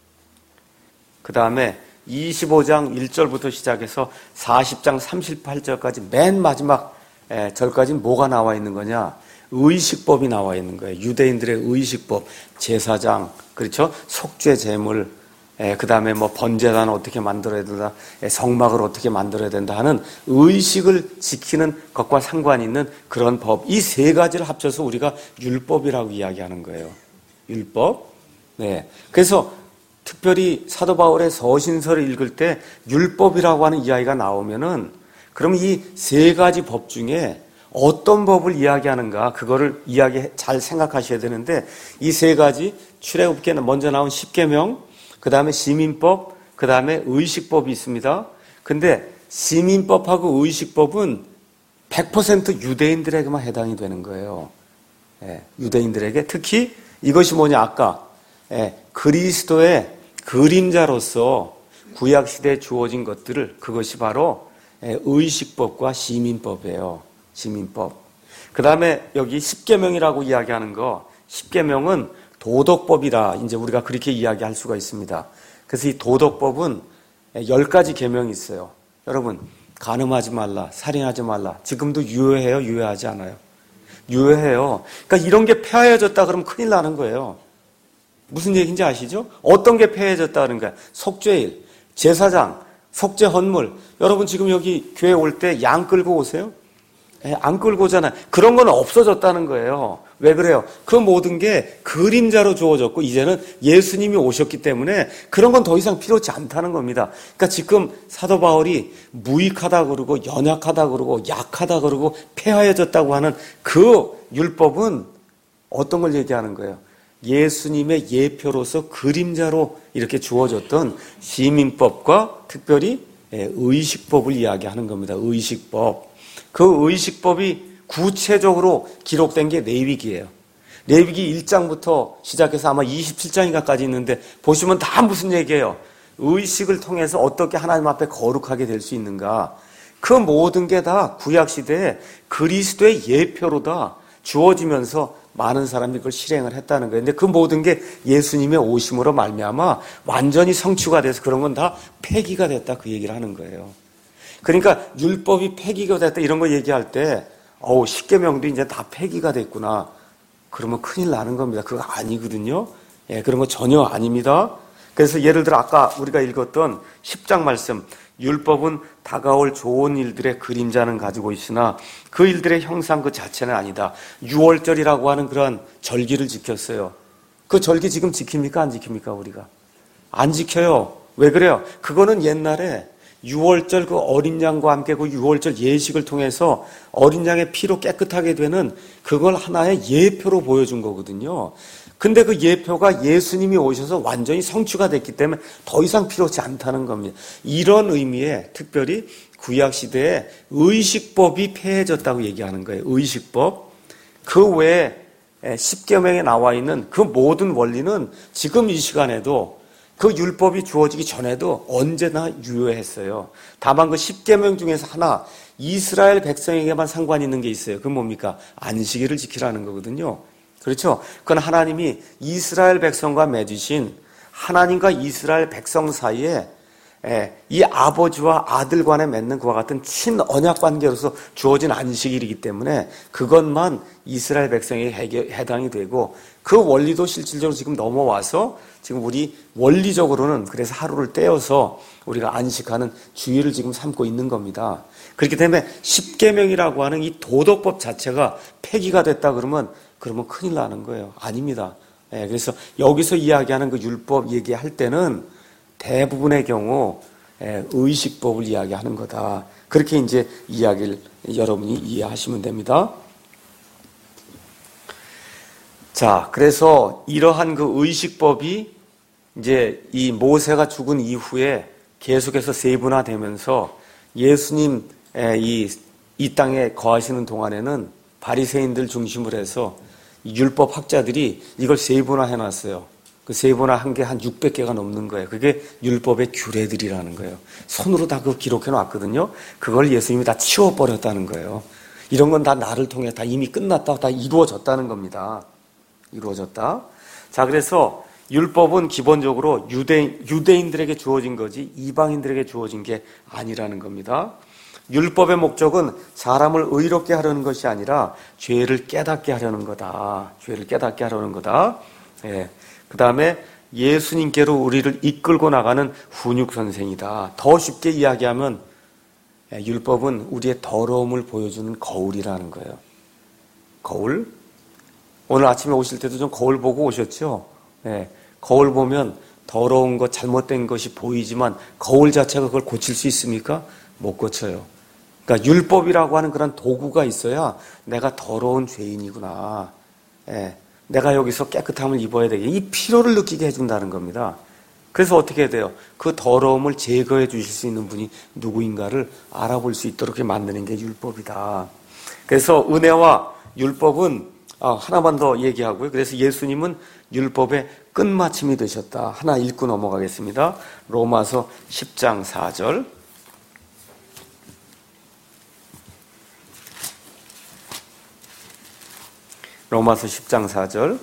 [SPEAKER 1] 그 다음에 25장 1절부터 시작해서 40장 38절까지 맨 마지막 절까지 뭐가 나와 있는 거냐? 의식법이 나와 있는 거예요. 유대인들의 의식법, 제사장, 그렇죠? 속죄 제물, 그 다음에 뭐 번제단을 어떻게 만들어야 된다, 성막을 어떻게 만들어야 된다 하는 의식을 지키는 것과 상관이 있는 그런 법. 이 세 가지를 합쳐서 우리가 율법이라고 이야기하는 거예요. 율법. 네. 그래서 특별히 사도 바울의 서신서를 읽을 때 율법이라고 하는 이야기가 나오면은 그럼 이 세 가지 법 중에 어떤 법을 이야기하는가 그거를 잘 생각하셔야 되는데 이 세 가지 출애굽기에는 먼저 나온 십계명, 그 다음에 시민법, 그 다음에 의식법이 있습니다. 근데 시민법하고 의식법은 100% 유대인들에게만 해당이 되는 거예요. 유대인들에게. 특히 이것이 뭐냐, 아까 그리스도의 그림자로서 구약시대에 주어진 것들을, 그것이 바로 의식법과 시민법이에요. 시민법. 그 다음에 여기 십계명이라고 이야기하는 거, 십계명은 도덕법이다. 이제 우리가 그렇게 이야기할 수가 있습니다. 그래서 이 도덕법은 10가지 계명이 있어요. 여러분, 간음하지 말라, 살인하지 말라. 지금도 유효해요? 유효하지 않아요? 유효해요. 그러니까 이런 게 폐하여졌다 그러면 큰일 나는 거예요. 무슨 얘기인지 아시죠? 어떤 게 폐해졌다 그런 거야? 속죄일, 제사장, 속죄 헌물. 여러분 지금 여기 교회 올 때 양 끌고 오세요? 안 끌고잖아요. 그런 건 없어졌다는 거예요. 왜 그래요? 그 모든 게 그림자로 주어졌고 이제는 예수님이 오셨기 때문에 그런 건 더 이상 필요치 않다는 겁니다. 그러니까 지금 사도 바울이 무익하다 그러고 연약하다 그러고 약하다 그러고 폐하여졌다고 하는 그 율법은 어떤 걸 얘기하는 거예요? 예수님의 예표로서 그림자로 이렇게 주어졌던 시민법과 특별히 의식법을 이야기하는 겁니다. 의식법. 그 의식법이 구체적으로 기록된 게 레위기예요. 레위기 1장부터 시작해서 아마 27장인가까지 있는데 보시면 다 무슨 얘기예요? 의식을 통해서 어떻게 하나님 앞에 거룩하게 될 수 있는가. 그 모든 게 다 구약시대에 그리스도의 예표로 다 주어지면서 많은 사람이 그걸 실행을 했다는 거예요. 근데 그 모든 게 예수님의 오심으로 말미암아 완전히 성취가 돼서 그런 건 다 폐기가 됐다 그 얘기를 하는 거예요. 그러니까 율법이 폐기가 됐다 이런 거 얘기할 때 십계명도 이제 다 폐기가 됐구나. 그러면 큰일 나는 겁니다. 그거 아니거든요. 그런 거 전혀 아닙니다. 그래서 예를 들어 아까 우리가 읽었던 10장 말씀, 율법은 다가올 좋은 일들의 그림자는 가지고 있으나 그 일들의 형상 그 자체는 아니다. 6월절이라고 하는 그런 절기를 지켰어요. 그 절기 지금 지킵니까? 안 지킵니까? 우리가? 안 지켜요. 왜 그래요? 그거는 옛날에 6월절 그 어린 양과 함께 그 6월절 예식을 통해서 어린 양의 피로 깨끗하게 되는 그걸 하나의 예표로 보여준 거거든요. 근데 그 예표가 예수님이 오셔서 완전히 성취가 됐기 때문에 더 이상 필요치 않다는 겁니다. 이런 의미에 특별히 구약시대에 의식법이 폐해졌다고 얘기하는 거예요. 의식법. 그 외에 십계명에 나와 있는 그 모든 원리는 지금 이 시간에도 그 율법이 주어지기 전에도 언제나 유효했어요. 다만 그 십계명 중에서 하나 이스라엘 백성에게만 상관 있는 게 있어요. 그건 뭡니까? 안식일을 지키라는 거거든요. 그렇죠? 그건 하나님이 이스라엘 백성과 맺으신 하나님과 이스라엘 백성 사이에 이 아버지와 아들 간에 맺는 그와 같은 친언약 관계로서 주어진 안식일이기 때문에 그것만 이스라엘 백성에게 해당이 되고 그 원리도 실질적으로 지금 넘어와서 지금 우리 원리적으로는 그래서 하루를 떼어서 우리가 안식하는 주일을 지금 삼고 있는 겁니다. 그렇기 때문에 십계명이라고 하는 이 도덕법 자체가 폐기가 됐다 그러면 큰일 나는 거예요. 아닙니다. 그래서 여기서 이야기하는 그 율법 얘기할 때는 대부분의 경우 의식법을 이야기하는 거다. 그렇게 이제 이야기를 여러분이 이해하시면 됩니다. 자, 그래서 이러한 그 의식법이 이제 이 모세가 죽은 이후에 계속해서 세분화되면서 예수님 이 땅에 거하시는 동안에는 바리새인들 중심으로 해서 율법 학자들이 이걸 세분화해 놨어요. 그 세분화한 게 한 600개가 넘는 거예요. 그게 율법의 규례들이라는 거예요. 손으로 다 그거 기록해 놨거든요. 그걸 예수님이 다 치워버렸다는 거예요. 이런 건 다 나를 통해 다 이미 끝났다, 다 이루어졌다는 겁니다. 이루어졌다. 자, 그래서 율법은 기본적으로 유대인들에게 주어진 거지 이방인들에게 주어진 게 아니라는 겁니다. 율법의 목적은 사람을 의롭게 하려는 것이 아니라 죄를 깨닫게 하려는 거다. 죄를 깨닫게 하려는 거다. 그 다음에 예수님께로 우리를 이끌고 나가는 훈육선생이다. 더 쉽게 이야기하면 율법은 우리의 더러움을 보여주는 거울이라는 거예요. 거울? 오늘 아침에 오실 때도 좀 거울 보고 오셨죠? 거울 보면 더러운 것, 잘못된 것이 보이지만 거울 자체가 그걸 고칠 수 있습니까? 못 고쳐요. 그러니까 율법이라고 하는 그런 도구가 있어야 내가 더러운 죄인이구나. 내가 여기서 깨끗함을 입어야 되게 이 필요를 느끼게 해준다는 겁니다. 그래서 어떻게 해야 돼요? 그 더러움을 제거해 주실 수 있는 분이 누구인가를 알아볼 수 있도록 만드는 게 율법이다. 그래서 은혜와 율법은 하나만 더 얘기하고요. 그래서 예수님은 율법의 끝마침이 되셨다. 하나 읽고 넘어가겠습니다. 로마서 10장 4절. 로마서 10장 4절.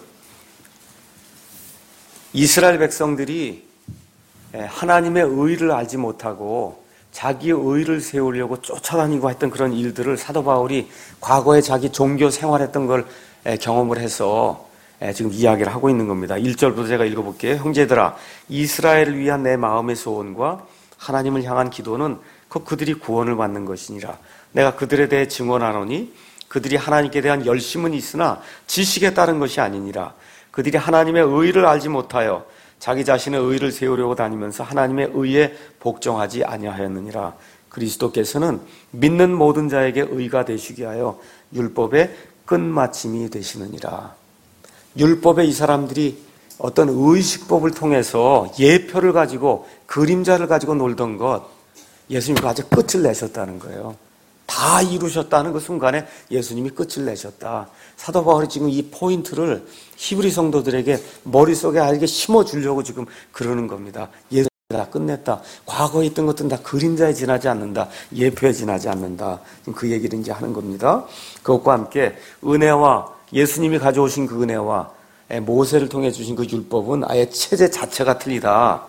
[SPEAKER 1] 이스라엘 백성들이 하나님의 의를 알지 못하고 자기의 의를 세우려고 쫓아다니고 했던 그런 일들을 사도 바울이 과거에 자기 종교 생활했던 걸 경험을 해서 지금 이야기를 하고 있는 겁니다. 1절부터 제가 읽어볼게요. 형제들아, 이스라엘을 위한 내 마음의 소원과 하나님을 향한 기도는 그들이 구원을 받는 것이니라. 내가 그들에 대해 증언하노니 그들이 하나님께 대한 열심은 있으나 지식에 따른 것이 아니니라. 그들이 하나님의 의를 알지 못하여 자기 자신의 의를 세우려고 다니면서 하나님의 의에 복종하지 아니하였느니라. 그리스도께서는 믿는 모든 자에게 의가 되시게 하여 율법의 끝마침이 되시느니라. 율법의 이 사람들이 어떤 의식법을 통해서 예표를 가지고 그림자를 가지고 놀던 것, 예수님이 아주 끝을 내셨다는 거예요. 다 이루셨다는 그 순간에 예수님이 끝을 내셨다. 사도 바울이 지금 이 포인트를 히브리 성도들에게 머릿속에 알게 심어주려고 지금 그러는 겁니다. 예수님이 다 끝냈다. 과거에 있던 것들은 다 그림자에 지나지 않는다. 예표에 지나지 않는다. 지금 그 얘기를 이제 하는 겁니다. 그것과 함께 은혜와 예수님이 가져오신 그 은혜와 모세를 통해 주신 그 율법은 아예 체제 자체가 틀리다.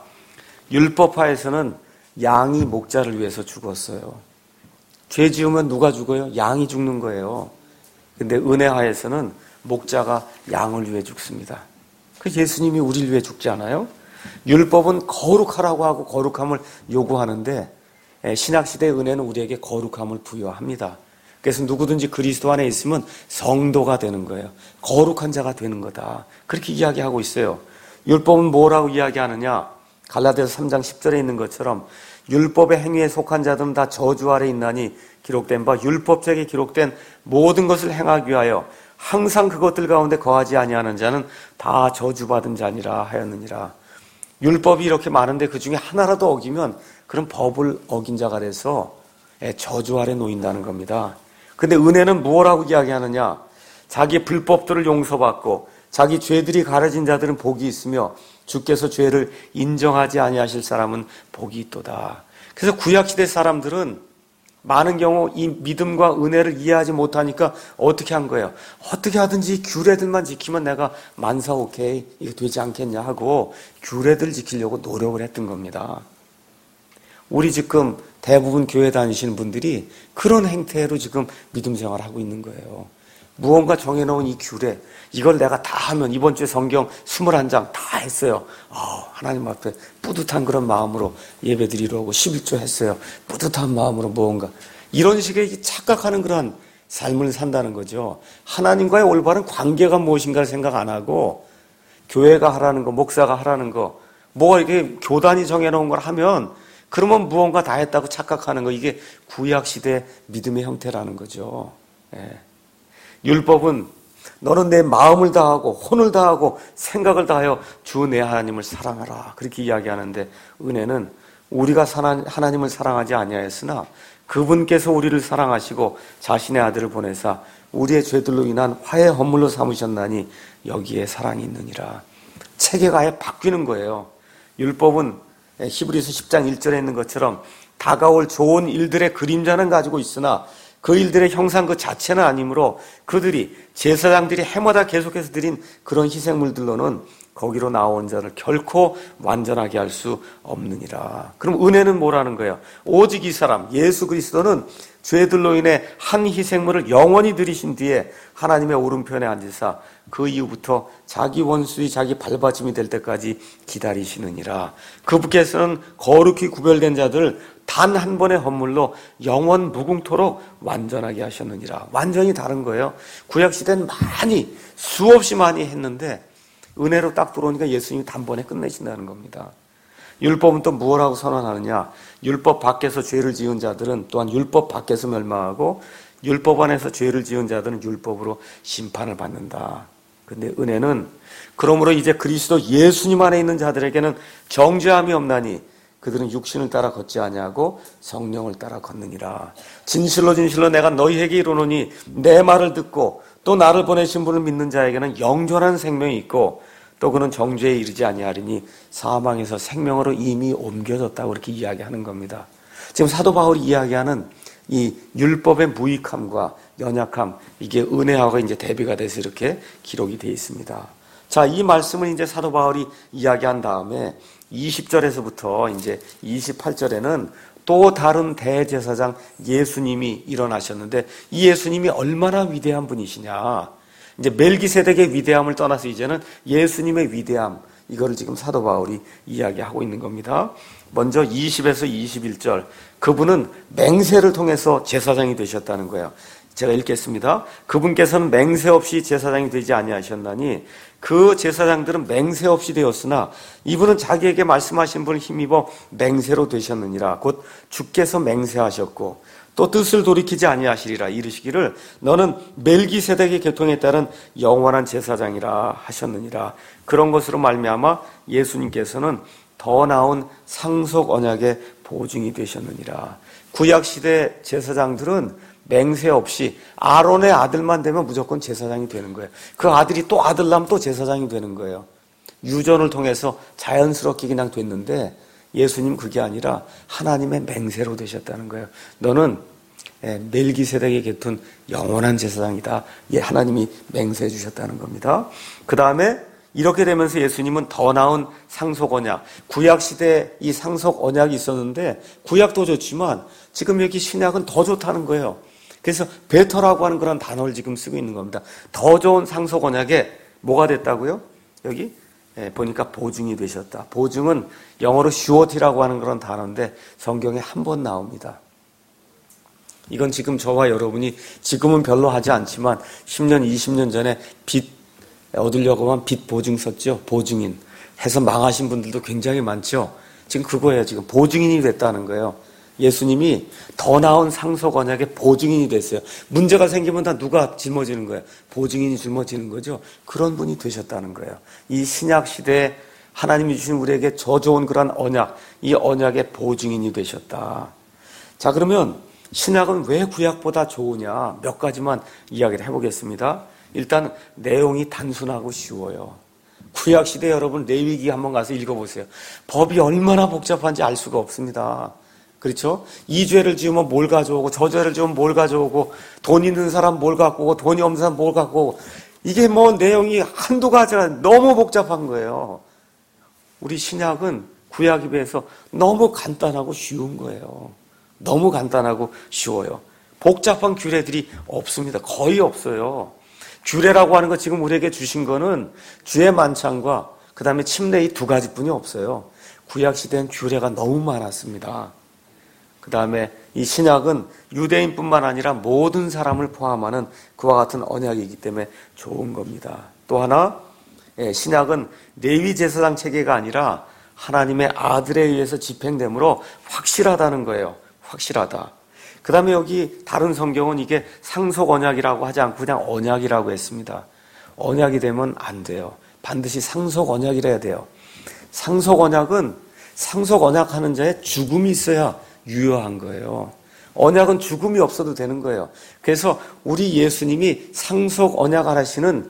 [SPEAKER 1] 율법화에서는 양이 목자를 위해서 죽었어요. 죄 지으면 누가 죽어요? 양이 죽는 거예요. 근데 은혜하에서는 목자가 양을 위해 죽습니다. 그 예수님이 우리를 위해 죽지 않아요? 율법은 거룩하라고 하고 거룩함을 요구하는데 신약시대의 은혜는 우리에게 거룩함을 부여합니다. 그래서 누구든지 그리스도 안에 있으면 성도가 되는 거예요. 거룩한 자가 되는 거다. 그렇게 이야기하고 있어요. 율법은 뭐라고 이야기하느냐? 갈라디아서 3장 10절에 있는 것처럼 율법의 행위에 속한 자들은 다 저주 아래 있나니 기록된 바 율법책에 기록된 모든 것을 행하기 위하여 항상 그것들 가운데 거하지 아니하는 자는 다 저주받은 자니라 하였느니라. 율법이 이렇게 많은데 그 중에 하나라도 어기면 그런 법을 어긴 자가 돼서 저주 아래 놓인다는 겁니다. 근데 은혜는 무엇라고 이야기하느냐? 자기 불법들을 용서받고 자기 죄들이 가려진 자들은 복이 있으며 주께서 죄를 인정하지 아니하실 사람은 복이 있도다. 그래서 구약시대 사람들은 많은 경우 이 믿음과 은혜를 이해하지 못하니까 어떻게 한 거예요? 어떻게 하든지 규례들만 지키면 내가 만사 오케이 이거 되지 않겠냐 하고 규례들 지키려고 노력을 했던 겁니다. 우리 지금 대부분 교회 다니시는 분들이 그런 행태로 지금 믿음 생활을 하고 있는 거예요. 무언가 정해놓은 이 규례, 이걸 내가 다 하면 이번 주에 성경 21장 다 했어요. 하나님 앞에 뿌듯한 그런 마음으로 예배드리려고 11조 했어요. 뿌듯한 마음으로 무언가 이런 식의 착각하는 그런 삶을 산다는 거죠. 하나님과의 올바른 관계가 무엇인가를 생각 안 하고 교회가 하라는 거, 목사가 하라는 거, 뭐가 이렇게 교단이 정해놓은 걸 하면 그러면 무언가 다 했다고 착각하는 거, 이게 구약시대 믿음의 형태라는 거죠. 율법은 너는 내 마음을 다하고 혼을 다하고 생각을 다하여 주 내 하나님을 사랑하라 그렇게 이야기하는데, 은혜는 우리가 하나님을 사랑하지 아니하였으나 그분께서 우리를 사랑하시고 자신의 아들을 보내사 우리의 죄들로 인한 화해 헌물로 삼으셨나니 여기에 사랑이 있느니라. 체계가 아예 바뀌는 거예요. 율법은 히브리서 10장 1절에 있는 것처럼 다가올 좋은 일들의 그림자는 가지고 있으나 그 일들의 형상 그 자체는 아니므로 그들이 제사장들이 해마다 계속해서 드린 그런 희생물들로는 거기로 나온 자를 결코 완전하게 할 수 없느니라. 그럼 은혜는 뭐라는 거예요? 오직 이 사람 예수 그리스도는 죄들로 인해 한 희생물을 영원히 드리신 뒤에 하나님의 오른편에 앉으사 그 이후부터 자기 원수의 자기 발받침이 될 때까지 기다리시느니라. 그분께서는 거룩히 구별된 자들 단 한 번의 헌물로 영원 무궁토록 완전하게 하셨느니라. 완전히 다른 거예요. 구약시대는 많이 수없이 많이 했는데 은혜로 딱 들어오니까 예수님이 단번에 끝내신다는 겁니다. 율법은 또 무엇라고 선언하느냐? 율법 밖에서 죄를 지은 자들은 또한 율법 밖에서 멸망하고 율법 안에서 죄를 지은 자들은 율법으로 심판을 받는다. 근데 은혜는 그러므로 이제 그리스도 예수님 안에 있는 자들에게는 정죄함이 없나니 그들은 육신을 따라 걷지 아니하고 성령을 따라 걷느니라. 진실로 진실로 내가 너희에게 이르노니 내 말을 듣고 또 나를 보내신 분을 믿는 자에게는 영존한 생명이 있고 또 그는 정죄에 이르지 아니하리니 사망에서 생명으로 이미 옮겨졌다고 그렇게 이야기하는 겁니다. 지금 사도 바울이 이야기하는 이 율법의 무익함과 연약함, 이게 은혜하고 이제 대비가 돼서 이렇게 기록이 되어 있습니다. 자, 이 말씀을 이제 사도 바울이 이야기한 다음에 20절에서부터 이제 28절에는 또 다른 대제사장 예수님이 일어나셨는데 이 예수님이 얼마나 위대한 분이시냐. 이제 멜기세덱의 위대함을 떠나서 이제는 예수님의 위대함, 이거를 지금 사도 바울이 이야기하고 있는 겁니다. 먼저 20에서 21절, 그분은 맹세를 통해서 제사장이 되셨다는 거예요. 제가 읽겠습니다. 그분께서는 맹세 없이 제사장이 되지 아니하셨나니 그 제사장들은 맹세 없이 되었으나 이분은 자기에게 말씀하신 분을 힘입어 맹세로 되셨느니라. 곧 주께서 맹세하셨고 또 뜻을 돌이키지 아니하시리라. 이르시기를 너는 멜기세덱의 계통에 따른 영원한 제사장이라 하셨느니라. 그런 것으로 말미암아 예수님께서는 더 나은 상속 언약의 보증이 되셨느니라. 구약시대 제사장들은 맹세 없이 아론의 아들만 되면 무조건 제사장이 되는 거예요. 그 아들이 또 아들 낳으면 또 제사장이 되는 거예요. 유전을 통해서 자연스럽게 그냥 됐는데 예수님 그게 아니라 하나님의 맹세로 되셨다는 거예요. 너는 멜기세덱의 계통 영원한 제사장이다. 하나님이 맹세해 주셨다는 겁니다. 그 다음에 이렇게 되면서 예수님은 더 나은 상속 언약, 구약시대에 이 상속 언약이 있었는데 구약도 좋지만 지금 여기 신약은 더 좋다는 거예요. 그래서 베터라고 하는 그런 단어를 지금 쓰고 있는 겁니다. 더 좋은 상속 언약에 뭐가 됐다고요? 여기 보니까 보증이 되셨다. 보증은 영어로 슈어티라고 하는 그런 단어인데 성경에 한 번 나옵니다. 이건 지금 저와 여러분이 지금은 별로 하지 않지만 10년, 20년 전에 빚 얻으려고 하면 빚 보증 썼죠. 보증인 해서 망하신 분들도 굉장히 많죠. 지금 그거예요. 지금 보증인이 됐다는 거예요. 예수님이 더 나은 상속 언약의 보증인이 됐어요. 문제가 생기면 다 누가 짊어지는 거예요? 보증인이 짊어지는 거죠. 그런 분이 되셨다는 거예요. 이 신약 시대에 하나님이 주신 우리에게 저 좋은 그런 언약, 이 언약의 보증인이 되셨다. 자, 그러면 신약은 왜 구약보다 좋으냐? 몇 가지만 이야기를 해보겠습니다. 일단 내용이 단순하고 쉬워요. 구약 시대 여러분 레위기 한번 가서 읽어보세요. 법이 얼마나 복잡한지 알 수가 없습니다. 그렇죠? 이 죄를 지으면 뭘 가져오고 저 죄를 지으면 뭘 가져오고 돈 있는 사람 뭘 갖고 오고 돈이 없는 사람 뭘 갖고 오고 이게 뭐 내용이 한두 가지가 너무 복잡한 거예요. 우리 신약은 구약에 비해서 너무 간단하고 쉬운 거예요. 너무 간단하고 쉬워요. 복잡한 규례들이 없습니다. 거의 없어요. 규례라고 하는 거 지금 우리에게 주신 거는 주의 만찬과 그 다음에 침례 이 두 가지뿐이 없어요. 구약 시대엔 규례가 너무 많았습니다. 그 다음에 이 신약은 유대인뿐만 아니라 모든 사람을 포함하는 그와 같은 언약이기 때문에 좋은 겁니다. 또 하나, 신약은 레위 제사장 체계가 아니라 하나님의 아들에 의해서 집행되므로 확실하다는 거예요. 확실하다. 그 다음에 여기 다른 성경은 이게 상속 언약이라고 하지 않고 그냥 언약이라고 했습니다. 언약이 되면 안 돼요. 반드시 상속 언약이라 해야 돼요. 상속 언약은 상속 언약하는 자의 죽음이 있어야 유효한 거예요. 언약은 죽음이 없어도 되는 거예요. 그래서 우리 예수님이 상속 언약하시는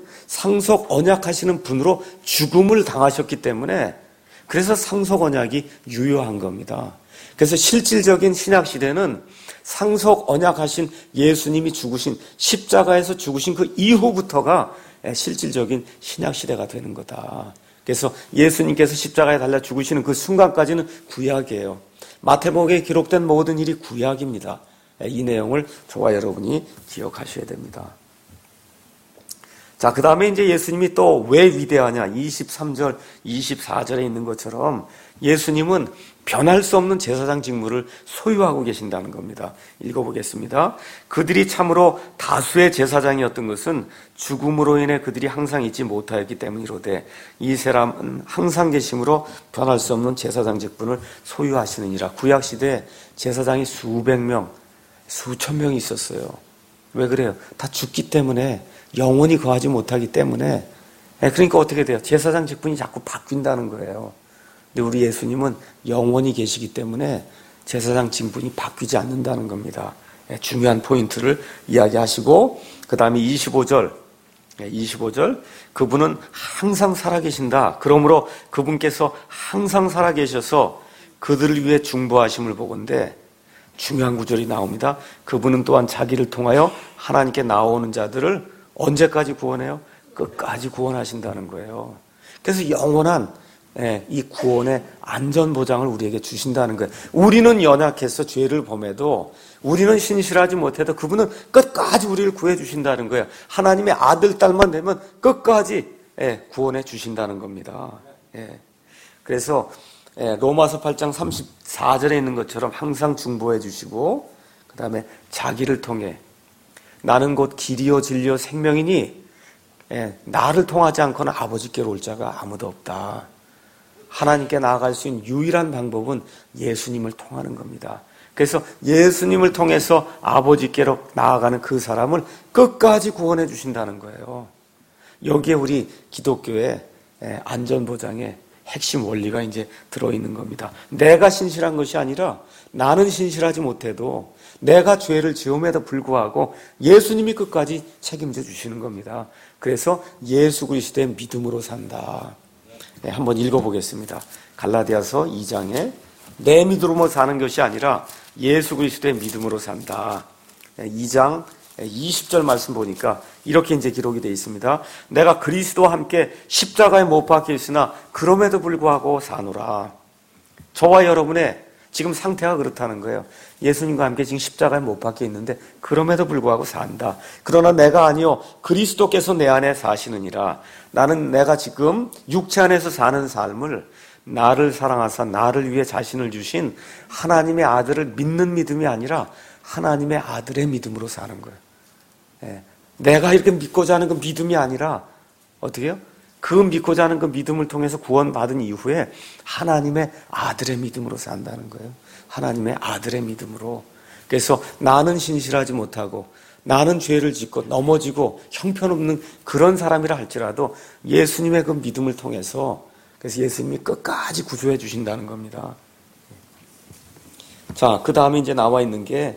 [SPEAKER 1] 분으로 죽음을 당하셨기 때문에 그래서 상속 언약이 유효한 겁니다. 그래서 실질적인 신약 시대는 상속 언약하신 예수님이 죽으신 십자가에서 죽으신 그 이후부터가 실질적인 신약 시대가 되는 거다. 그래서 예수님께서 십자가에 달려 죽으시는 그 순간까지는 구약이에요. 마태복음에 기록된 모든 일이 구약입니다. 이 내용을 저와 여러분이 기억하셔야 됩니다. 자, 그 다음에 이제 예수님이 또 왜 위대하냐? 23절, 24절에 있는 것처럼 예수님은 변할 수 없는 제사장 직무를 소유하고 계신다는 겁니다. 읽어보겠습니다. 그들이 참으로 다수의 제사장이었던 것은 죽음으로 인해 그들이 항상 있지 못하였기 때문이로되 이 사람은 항상 계심으로 변할 수 없는 제사장 직분을 소유하시느니라. 구약시대에 제사장이 수백 명, 수천 명이 있었어요. 왜 그래요? 다 죽기 때문에 영원히 거하지 못하기 때문에 그러니까 어떻게 돼요? 제사장 직분이 자꾸 바뀐다는 거예요. 근데 우리 예수님은 영원히 계시기 때문에 제사장 직분이 바뀌지 않는다는 겁니다. 중요한 포인트를 이야기하시고 그 다음에 25절 그분은 항상 살아계신다. 그러므로 그분께서 항상 살아계셔서 그들을 위해 중보하심을 보건대 중요한 구절이 나옵니다. 그분은 또한 자기를 통하여 하나님께 나오는 자들을 언제까지 구원해요? 끝까지 구원하신다는 거예요. 그래서 영원한 이 구원의 안전보장을 우리에게 주신다는 거예요. 우리는 연약해서 죄를 범해도 우리는 신실하지 못해도 그분은 끝까지 우리를 구해 주신다는 거예요. 하나님의 아들, 딸만 되면 끝까지 구원해 주신다는 겁니다. 예. 그래서 로마서 8장 34절에 있는 것처럼 항상 중보해 주시고 그 다음에 자기를 통해 나는 곧 길이요 진리요 생명이니 나를 통하지 않고는 아버지께로 올 자가 아무도 없다. 하나님께 나아갈 수 있는 유일한 방법은 예수님을 통하는 겁니다. 그래서 예수님을 통해서 아버지께로 나아가는 그 사람을 끝까지 구원해 주신다는 거예요. 여기에 우리 기독교의 안전보장의 핵심 원리가 이제 들어있는 겁니다. 내가 신실한 것이 아니라 나는 신실하지 못해도 내가 죄를 지음에도 불구하고 예수님이 끝까지 책임져 주시는 겁니다. 그래서 예수 그리스도의 믿음으로 산다. 한번 읽어보겠습니다. 갈라디아서 2장에 내 믿음으로 사는 것이 아니라 예수 그리스도의 믿음으로 산다. 2장 20절 말씀 보니까 이렇게 이제 기록이 되어 있습니다. 내가 그리스도와 함께 십자가에 못 박혀 있으나 그럼에도 불구하고 사노라. 저와 여러분의 지금 상태가 그렇다는 거예요. 예수님과 함께 지금 십자가에 못 박혀 있는데 그럼에도 불구하고 산다. 그러나 내가 아니요 그리스도께서 내 안에 사시느니라. 나는 내가 지금 육체 안에서 사는 삶을 나를 사랑하사 나를 위해 자신을 주신 하나님의 아들을 믿는 믿음이 아니라 하나님의 아들의 믿음으로 사는 거예요. 내가 이렇게 믿고자 하는 그 믿음이 아니라 어떻게 해요? 그 믿고자 하는 그 믿음을 통해서 구원받은 이후에 하나님의 아들의 믿음으로 산다는 거예요. 하나님의 아들의 믿음으로. 그래서 나는 신실하지 못하고 나는 죄를 짓고 넘어지고 형편없는 그런 사람이라 할지라도 예수님의 그 믿음을 통해서 그래서 예수님이 끝까지 구조해 주신다는 겁니다. 자, 그 다음에 이제 나와 있는 게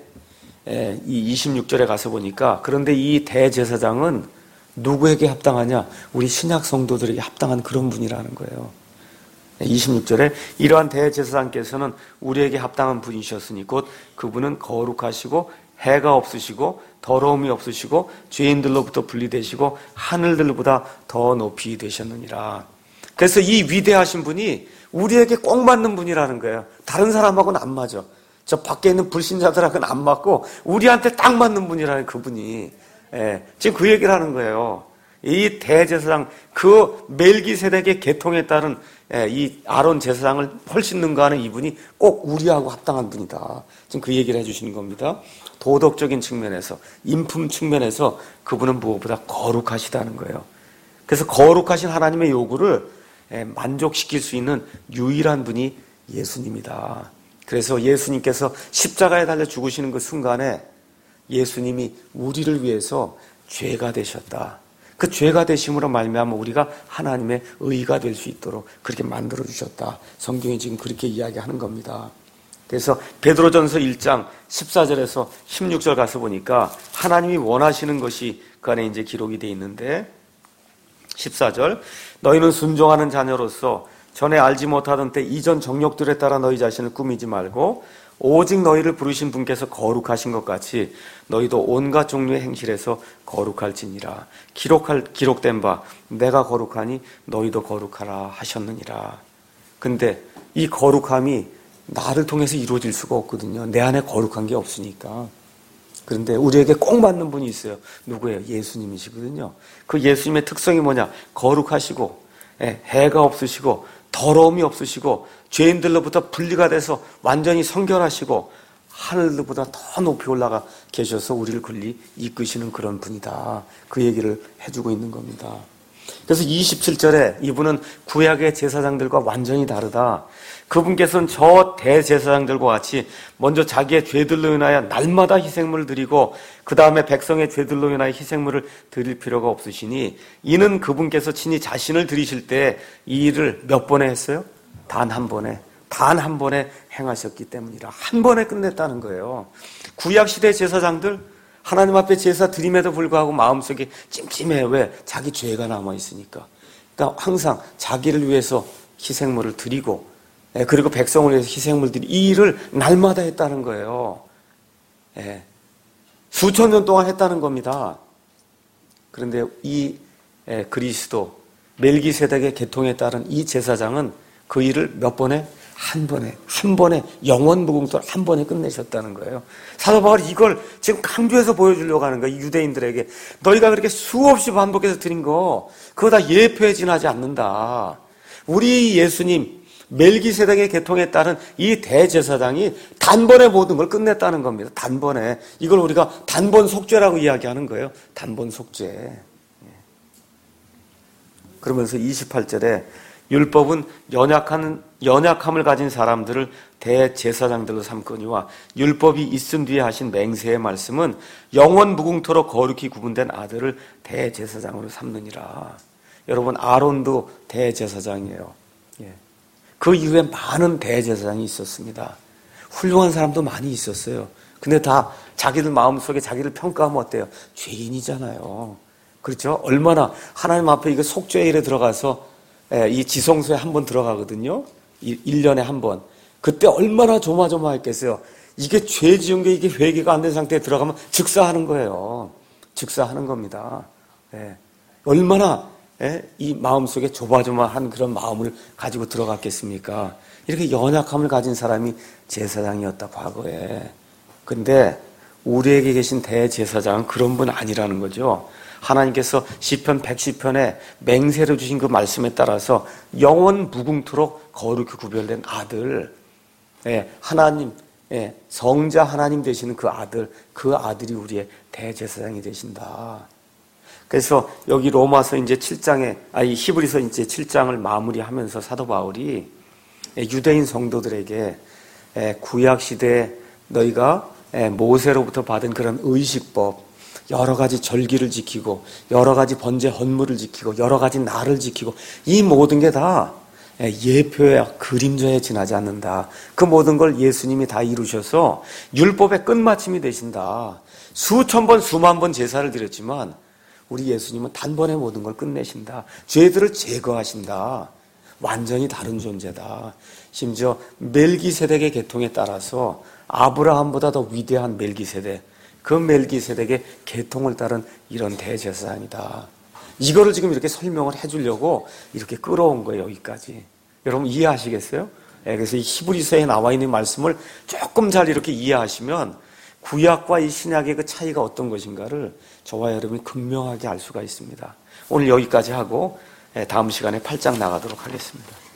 [SPEAKER 1] 이 26절에 가서 보니까 그런데 이 대제사장은 누구에게 합당하냐? 우리 신약 성도들에게 합당한 그런 분이라는 거예요. 26절에 이러한 대제사장께서는 우리에게 합당한 분이셨으니 곧 그분은 거룩하시고 해가 없으시고 더러움이 없으시고 죄인들로부터 분리되시고 하늘들보다 더 높이 되셨느니라. 그래서 이 위대하신 분이 우리에게 꼭 맞는 분이라는 거예요. 다른 사람하고는 안 맞아. 저 밖에 있는 불신자들하고는 안 맞고 우리한테 딱 맞는 분이라는 그분이. 지금 그 얘기를 하는 거예요. 이 대제사장, 그 멜기세덱의 계통에 따른 이 아론 제사장을 훨씬 능가하는 이분이 꼭 우리하고 합당한 분이다. 지금 그 얘기를 해주시는 겁니다. 도덕적인 측면에서, 인품 측면에서 그분은 무엇보다 거룩하시다는 거예요. 그래서 거룩하신 하나님의 요구를 만족시킬 수 있는 유일한 분이 예수님이다. 그래서 예수님께서 십자가에 달려 죽으시는 그 순간에 예수님이 우리를 위해서 죄가 되셨다. 그 죄가 되심으로 말미암아 우리가 하나님의 의가 될 수 있도록 그렇게 만들어 주셨다. 성경이 지금 그렇게 이야기하는 겁니다. 그래서 베드로전서 1장 14절에서 16절 가서 보니까 하나님이 원하시는 것이 그 안에 이제 기록이 되어 있는데 14절 너희는 순종하는 자녀로서 전에 알지 못하던 때 이전 정욕들에 따라 너희 자신을 꾸미지 말고 오직 너희를 부르신 분께서 거룩하신 것 같이 너희도 온갖 종류의 행실에서 거룩할지니라. 기록된 바 내가 거룩하니 너희도 거룩하라 하셨느니라. 근데 이 거룩함이 나를 통해서 이루어질 수가 없거든요. 내 안에 거룩한 게 없으니까. 그런데 우리에게 꼭 맞는 분이 있어요. 누구예요? 예수님이시거든요. 그 예수님의 특성이 뭐냐? 거룩하시고 해가 없으시고 더러움이 없으시고 죄인들로부터 분리가 돼서 완전히 성결하시고 하늘보다 더 높이 올라가 계셔서 우리를 권리 이끄시는 그런 분이다. 그 얘기를 해주고 있는 겁니다. 그래서 27절에 이분은 구약의 제사장들과 완전히 다르다. 그분께서는 저 대제사장들과 같이 먼저 자기의 죄들로 인하여 날마다 희생물을 드리고 그 다음에 백성의 죄들로 인하여 희생물을 드릴 필요가 없으시니 이는 그분께서 친히 자신을 드리실 때 이 일을 몇 번에 했어요? 단 한 번에 행하셨기 때문이라. 한 번에 끝냈다는 거예요. 구약시대 제사장들 하나님 앞에 제사 드림에도 불구하고 마음속에 찜찜해. 왜? 자기 죄가 남아있으니까. 그러니까 항상 자기를 위해서 희생물을 드리고 그리고 백성을 위해서 희생물 드리고 이 일을 날마다 했다는 거예요. 수천 년 동안 했다는 겁니다. 그런데 이 그리스도 멜기세덱의 계통에 따른 이 제사장은 그 일을 몇 번에? 한 번에 영원 무궁토록 한 번에 끝내셨다는 거예요. 사도 바울이 이걸 지금 강조해서 보여주려고 하는 거예요. 유대인들에게 너희가 그렇게 수없이 반복해서 드린 거 그거 다 예표에 지나지 않는다. 우리 예수님 멜기세덱의 계통에 따른 이 대제사장이 단번에 모든 걸 끝냈다는 겁니다. 단번에. 이걸 우리가 단번 속죄라고 이야기하는 거예요. 단번 속죄. 그러면서 28절에 율법은 연약함을 가진 사람들을 대제사장들로 삼거니와 율법이 있은 뒤에 하신 맹세의 말씀은 영원 무궁토록 거룩히 구분된 아들을 대제사장으로 삼느니라. 여러분, 아론도 대제사장이에요. 그 이후에 많은 대제사장이 있었습니다. 훌륭한 사람도 많이 있었어요. 근데 다 자기들 마음속에 자기를 평가하면 어때요? 죄인이잖아요. 그렇죠? 얼마나 하나님 앞에 이거 속죄의 일에 들어가서 이 지성소에 한 번 들어가거든요. 1년에 한 번. 그때 얼마나 조마조마했겠어요. 이게 죄 지은 게 이게 회개가 안 된 상태에 들어가면 즉사하는 거예요. 즉사하는 겁니다. 얼마나 이 마음속에 조마조마한 그런 마음을 가지고 들어갔겠습니까? 이렇게 연약함을 가진 사람이 제사장이었다, 과거에. 근데 우리에게 계신 대제사장은 그런 분 아니라는 거죠. 하나님께서 시편 110편에 맹세를 주신 그 말씀에 따라서 영원 무궁토록 거룩히 구별된 아들, 하나님, 성자 하나님 되시는 그 아들이 우리의 대제사장이 되신다. 그래서 여기 로마서 이제 7장에, 히브리서 이제 7장을 마무리하면서 사도 바울이 유대인 성도들에게 구약 시대에 너희가 모세로부터 받은 그런 의식법, 여러 가지 절기를 지키고 여러 가지 번제 헌물을 지키고 여러 가지 날을 지키고 이 모든 게 다 예표야 그림자에 지나지 않는다. 그 모든 걸 예수님이 다 이루셔서 율법의 끝마침이 되신다. 수천 번 수만 번 제사를 드렸지만 우리 예수님은 단번에 모든 걸 끝내신다. 죄들을 제거하신다. 완전히 다른 존재다. 심지어 멜기세덱의 계통에 따라서 아브라함보다 더 위대한 멜기세덱, 그 멜기세덱의 계통을 따른 이런 대제사장이다. 이거를 지금 이렇게 설명을 해주려고 이렇게 끌어온 거예요, 여기까지. 여러분 이해하시겠어요? 그래서 이 히브리서에 나와 있는 말씀을 조금 잘 이렇게 이해하시면 구약과 이 신약의 그 차이가 어떤 것인가를 저와 여러분이 극명하게 알 수가 있습니다. 오늘 여기까지 하고 다음 시간에 8장 나가도록 하겠습니다.